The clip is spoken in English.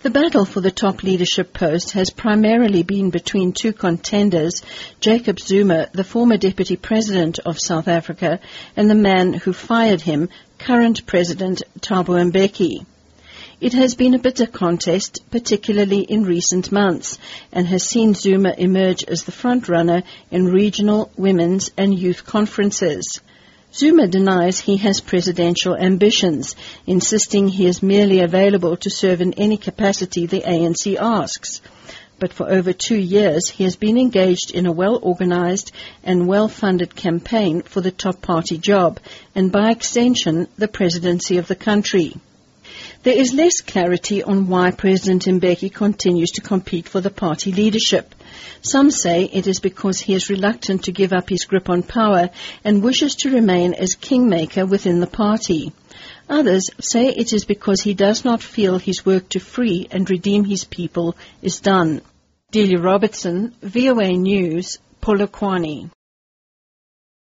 The battle for the top leadership post has primarily been between two contenders, Jacob Zuma, the former deputy president of South Africa, and the man who fired him, current president Thabo Mbeki. It has been a bitter contest, particularly in recent months, and has seen Zuma emerge as the front-runner in regional, women's and youth conferences. Zuma denies he has presidential ambitions, insisting he is merely available to serve in any capacity the ANC asks. But for over 2 years he has been engaged in a well-organized and well-funded campaign for the top party job, and by extension the presidency of the country. There is less clarity on why President Mbeki continues to compete for the party leadership. Some say it is because he is reluctant to give up his grip on power and wishes to remain as kingmaker within the party. Others say it is because he does not feel his work to free and redeem his people is done. Delia Robertson, VOA News, Polokwane.